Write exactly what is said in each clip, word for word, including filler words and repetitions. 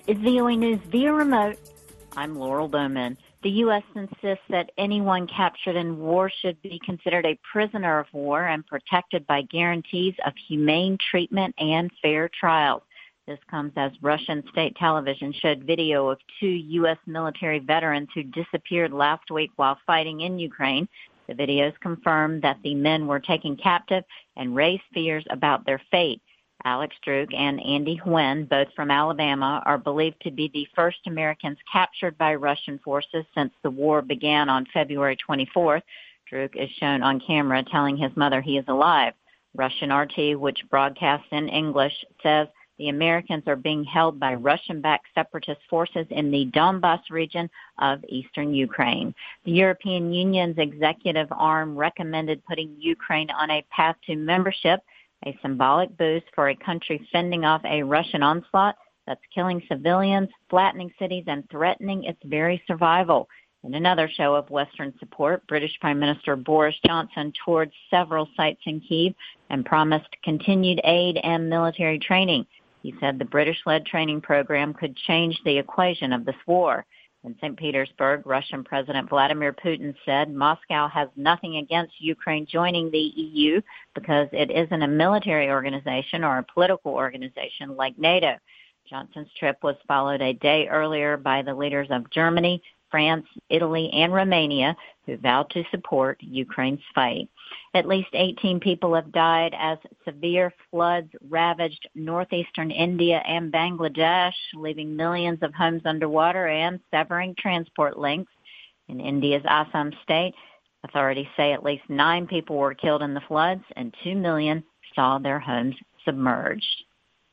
is V O A News via remote. I'm Laurel Bowman. The U S insists that anyone captured in war should be considered a prisoner of war and protected by guarantees of humane treatment and fair trials. This comes as Russian state television showed video of two U S military veterans who disappeared last week while fighting in Ukraine. The videos confirmed that the men were taken captive and raised fears about their fate. Alex Druk and Andy Huen, both from Alabama, are believed to be the first Americans captured by Russian forces since the war began on February twenty-fourth. Druk is shown on camera telling his mother he is alive. Russian R T, which broadcasts in English, says the Americans are being held by Russian-backed separatist forces in the Donbas region of eastern Ukraine. The European Union's executive arm recommended putting Ukraine on a path to membership, a symbolic boost for a country fending off a Russian onslaught that's killing civilians, flattening cities, and threatening its very survival. In another show of Western support, British Prime Minister Boris Johnson toured several sites in Kyiv and promised continued aid and military training. He said the British-led training program could change the equation of this war. In Saint Petersburg, Russian President Vladimir Putin said Moscow has nothing against Ukraine joining the E U because it isn't a military organization or a political organization like NATO. Johnson's trip was followed a day earlier by the leaders of Germany, France, Italy, and Romania, who vowed to support Ukraine's fight. At least eighteen people have died as severe floods ravaged northeastern India and Bangladesh, leaving millions of homes underwater and severing transport links. In India's Assam state, authorities say at least nine people were killed in the floods and two million saw their homes submerged.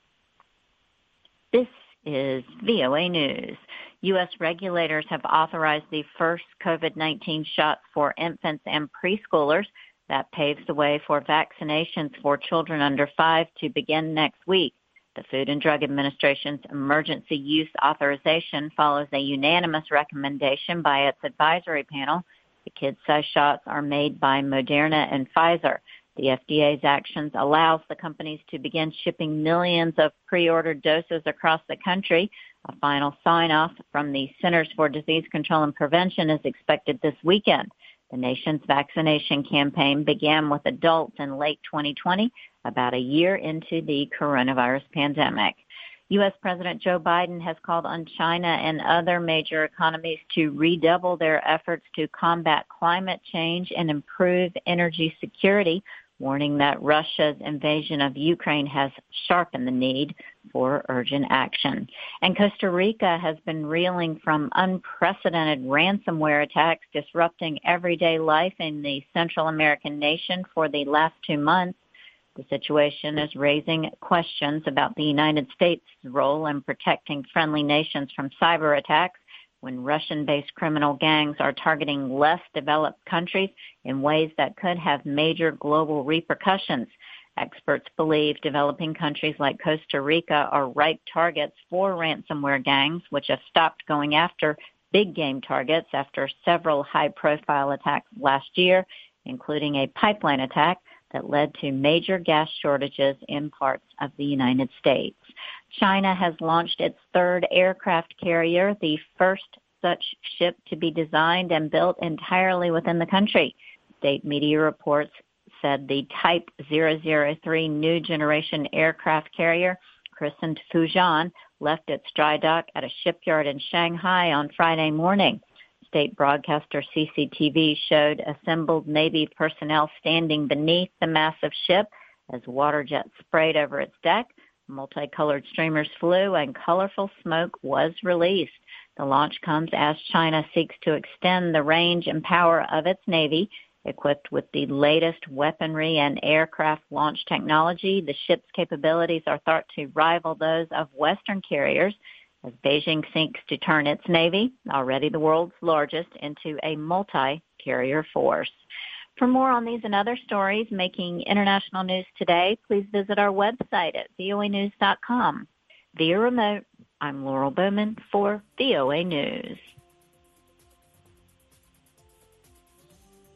This is V O A News. U S regulators have authorized the first COVID nineteen shots for infants and preschoolers. That paves the way for vaccinations for children under five to begin next week. The Food and Drug Administration's emergency use authorization follows a unanimous recommendation by its advisory panel. The kid-size shots are made by Moderna and Pfizer. The F D A's actions allows the companies to begin shipping millions of pre-ordered doses across the country. A final sign-off from the Centers for Disease Control and Prevention is expected this weekend. The nation's vaccination campaign began with adults in late twenty twenty, about a year into the coronavirus pandemic. U S. President Joe Biden has called on China and other major economies to redouble their efforts to combat climate change and improve energy security, warning that Russia's invasion of Ukraine has sharpened the need for urgent action. And Costa Rica has been reeling from unprecedented ransomware attacks disrupting everyday life in the Central American nation for the last two months. The situation is raising questions about the United States' role in protecting friendly nations from cyber attacks when Russian-based criminal gangs are targeting less developed countries in ways that could have major global repercussions. Experts believe developing countries like Costa Rica are ripe targets for ransomware gangs, which have stopped going after big game targets after several high-profile attacks last year, including a pipeline attack that led to major gas shortages in parts of the United States. China has launched its third aircraft carrier, the first such ship to be designed and built entirely within the country. State media reports said the Type zero zero three new generation aircraft carrier, christened Fujian, left its dry dock at a shipyard in Shanghai on Friday morning. State broadcaster C C T V showed assembled Navy personnel standing beneath the massive ship as water jets sprayed over its deck. Multicolored streamers flew and colorful smoke was released. The launch comes as China seeks to extend the range and power of its Navy. Equipped with the latest weaponry and aircraft launch technology, the ship's capabilities are thought to rival those of Western carriers as Beijing seeks to turn its Navy, already the world's largest, into a multi-carrier force. For more on these and other stories making international news today, please visit our website at V O A news dot com. Via remote, I'm Laurel Bowman for V O A News.